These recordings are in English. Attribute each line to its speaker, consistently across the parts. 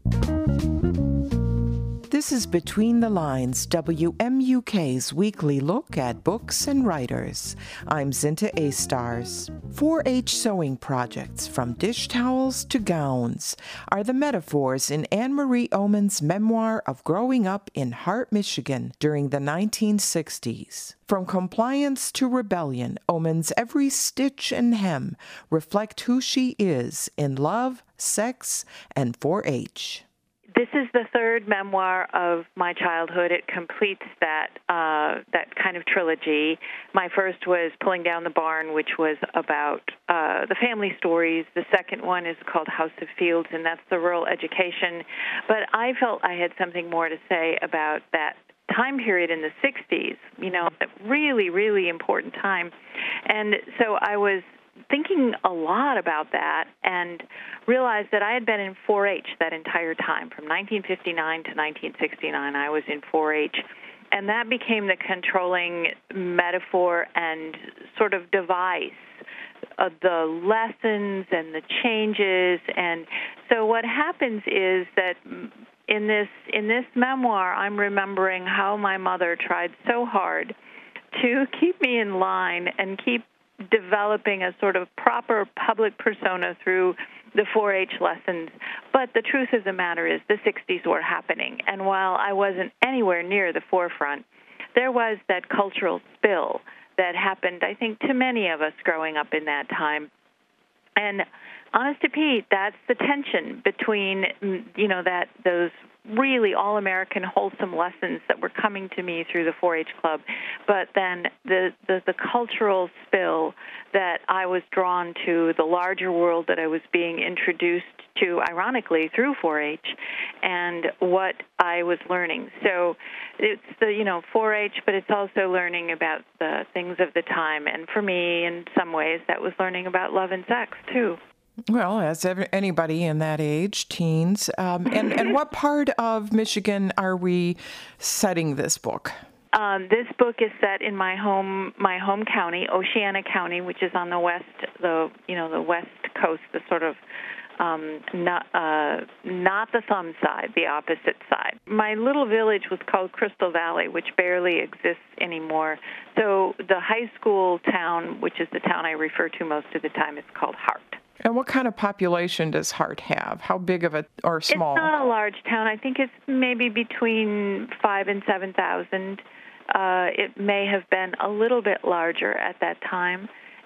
Speaker 1: This is Between the Lines, WMUK's weekly look at books and writers. I'm Zinta A-Stars. 4-H sewing projects, from dish towels to gowns, are the metaphors in Anne Marie Oman's memoir of growing up in Hart, Michigan during the 1960s. From compliance to rebellion, Oman's every stitch and hem reflect who she is in love, sex, and 4-H.
Speaker 2: This is the third memoir of my childhood. It completes that kind of trilogy. My first was Pulling Down the Barn, which was about the family stories. The second one is called House of Fields, and that's the rural education. But I felt I had something more to say about that time period in the 60s, a really, really important time. And so I was thinking a lot about that and realized that I had been in 4-H that entire time. From 1959 to 1969, I was in 4-H. And that became the controlling metaphor and sort of device of the lessons and the changes. And so what happens is that in this memoir, I'm remembering how my mother tried so hard to keep me in line and keep developing a sort of proper public persona through the 4-H lessons. But the truth of the matter is the 60s were happening. And while I wasn't anywhere near the forefront, there was that cultural spill that happened, I think, to many of us growing up in that time. And honest to Pete, that's the tension between, those really all-American wholesome lessons that were coming to me through the 4-H Club, but then the cultural spill that I was drawn to, the larger world that I was being introduced to, ironically, through 4-H, and what I was learning. So it's the, 4-H, but it's also learning about the things of the time. And for me, in some ways, that was learning about love and sex, too.
Speaker 1: Well, as anybody in that age, teens. And what part of Michigan are we setting this book?
Speaker 2: This book is set in my home county, Oceana County, which is on the west, the west coast, the sort of not the thumb side, the opposite side. My little village was called Crystal Valley, which barely exists anymore. So the high school town, which is the town I refer to most of the time, is called Hart.
Speaker 1: And what kind of population does Hart have? How big of or small?
Speaker 2: It's not a large town. I think it's maybe between 5,000 and 7,000. It may have been a little bit larger at that time,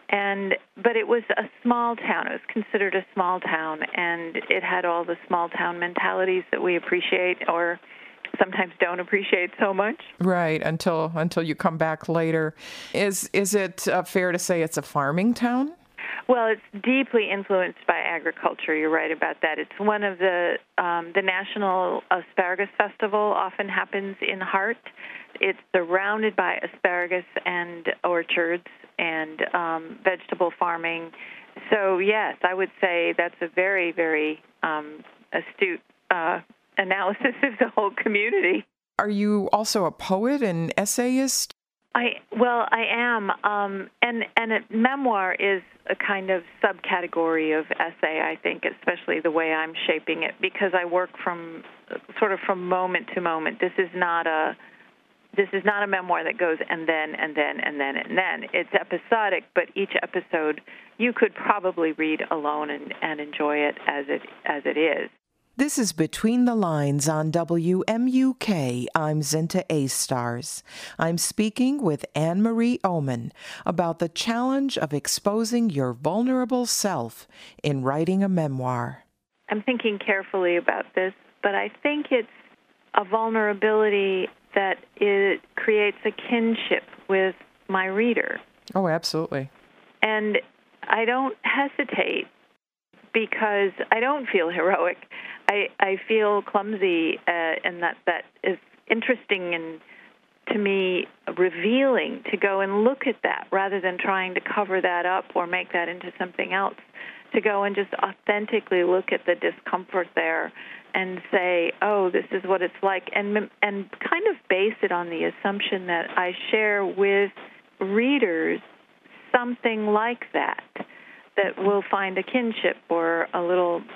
Speaker 2: but it was a small town. It was considered a small town, and it had all the small town mentalities that we appreciate or sometimes don't appreciate so much.
Speaker 1: Right, until you come back later. Is it fair to say it's a farming town?
Speaker 2: Well, it's deeply influenced by agriculture. You're right about that. It's one of the National Asparagus Festival often happens in Hart. It's surrounded by asparagus and orchards and vegetable farming. So, yes, I would say that's a very, very astute analysis of the whole community.
Speaker 1: Are you also a poet and essayist?
Speaker 2: I am, and a memoir is a kind of subcategory of essay, I think, especially the way I'm shaping it, because I work from moment to moment. This is not a memoir that goes and then. It's episodic, but each episode you could probably read alone and enjoy it as it is.
Speaker 1: This is Between the Lines on WMUK. I'm Zinta A-Stars. I'm speaking with Anne Marie Oman about the challenge of exposing your vulnerable self in writing a memoir.
Speaker 2: I'm thinking carefully about this, but I think it's a vulnerability that it creates a kinship with my reader.
Speaker 1: Oh, absolutely.
Speaker 2: And I don't hesitate because I don't feel heroic. I feel clumsy, and that is interesting and, to me, revealing to go and look at that rather than trying to cover that up or make that into something else, to go and just authentically look at the discomfort there and say, oh, this is what it's like, and kind of base it on the assumption that I share with readers something like that will find a kinship or a little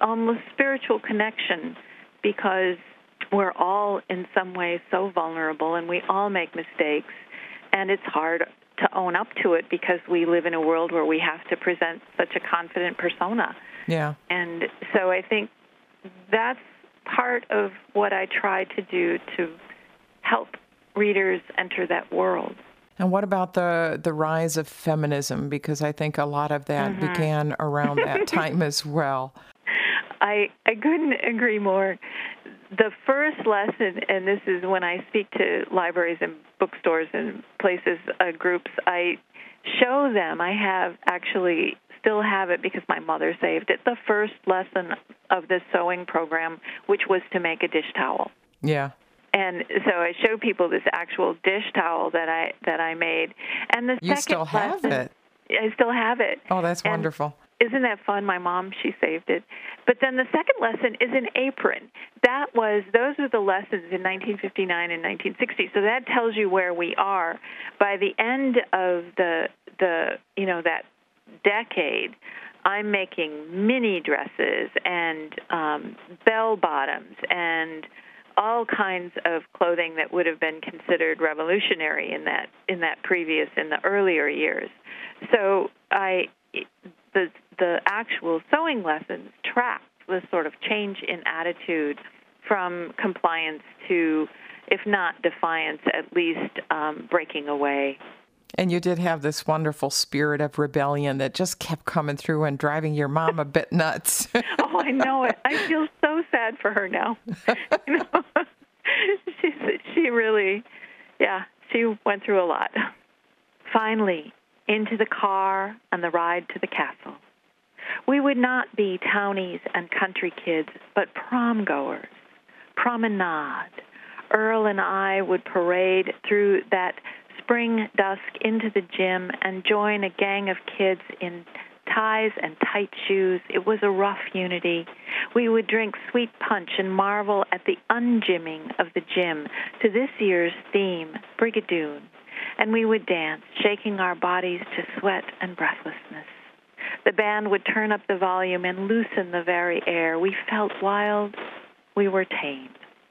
Speaker 2: almost spiritual connection, because we're all in some way so vulnerable and we all make mistakes, and it's hard to own up to it because we live in a world where we have to present such a confident persona.
Speaker 1: Yeah.
Speaker 2: And so I think that's part of what I try to do to help readers enter that world.
Speaker 1: And what about the rise of feminism? Because I think a lot of that began around that time as well.
Speaker 2: I couldn't agree more. The first lesson, and this is when I speak to libraries and bookstores and places, groups, I show them. I still have it because my mother saved it. The first lesson of the sewing program, which was to make a dish towel.
Speaker 1: Yeah.
Speaker 2: And so I show people this actual dish towel that I made. And the
Speaker 1: You
Speaker 2: second
Speaker 1: still have
Speaker 2: lesson,
Speaker 1: it?
Speaker 2: I still have it.
Speaker 1: Oh, that's wonderful.
Speaker 2: Isn't that fun? My mom, she saved it. But then the second lesson is an apron. Those are the lessons in 1959 and 1960. So that tells you where we are. By the end of that decade, I'm making mini dresses and bell bottoms and all kinds of clothing that would have been considered revolutionary in the earlier years. So the actual sewing lessons tracked the sort of change in attitude from compliance to, if not defiance, at least breaking away.
Speaker 1: And you did have this wonderful spirit of rebellion that just kept coming through and driving your mom a bit nuts.
Speaker 2: Oh, I know it. I feel so sad for her now. She really, she went through a lot. Finally, into the car and the ride to the castle. We would not be townies and country kids, but prom goers. Promenade. Earl and I would parade through that spring dusk into the gym and join a gang of kids in ties and tight shoes. It was a rough unity. We would drink sweet punch and marvel at the ungymming of the gym to this year's theme, Brigadoon. And we would dance, shaking our bodies to sweat and breathlessness. The band would turn up the volume and loosen the very air. We felt wild. We were tamed.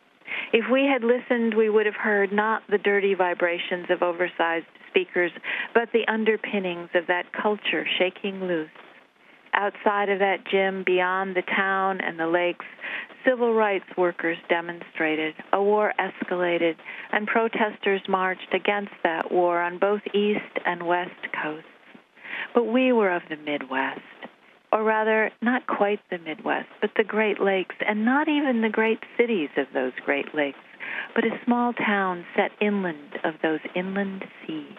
Speaker 2: If we had listened, we would have heard not the dirty vibrations of oversized speakers, but the underpinnings of that culture shaking loose. Outside of that gym, beyond the town and the lakes, civil rights workers demonstrated, a war escalated, and protesters marched against that war on both East and West coasts. But we were of the Midwest, or rather, not quite the Midwest, but the Great Lakes, and not even the great cities of those Great Lakes, but a small town set inland of those inland seas.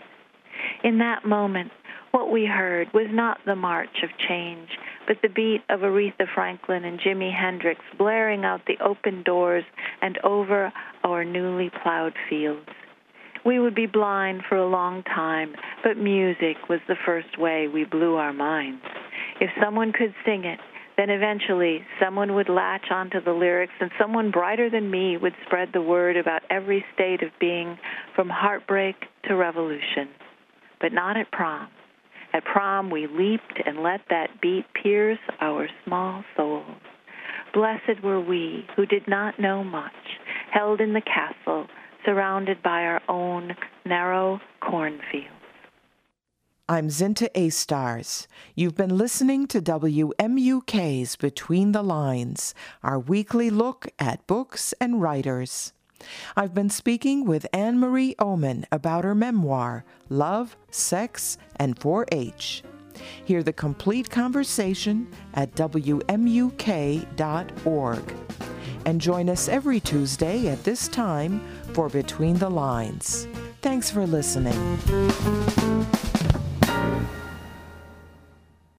Speaker 2: In that moment, what we heard was not the march of change, but the beat of Aretha Franklin and Jimi Hendrix blaring out the open doors and over our newly plowed fields. We would be blind for a long time, but music was the first way we blew our minds. If someone could sing it, then eventually someone would latch onto the lyrics, and someone brighter than me would spread the word about every state of being, from heartbreak to revolution. But not at prom. At prom, we leaped and let that beat pierce our small souls. Blessed were we who did not know much, held in the castle, surrounded by our own narrow cornfields.
Speaker 1: I'm Zinta A-Stars. You've been listening to WMUK's Between the Lines, our weekly look at books and writers. I've been speaking with Anne Marie Oman about her memoir, Love, Sex, and 4-H. Hear the complete conversation at WMUK.org. And join us every Tuesday at this time for Between the Lines. Thanks for listening.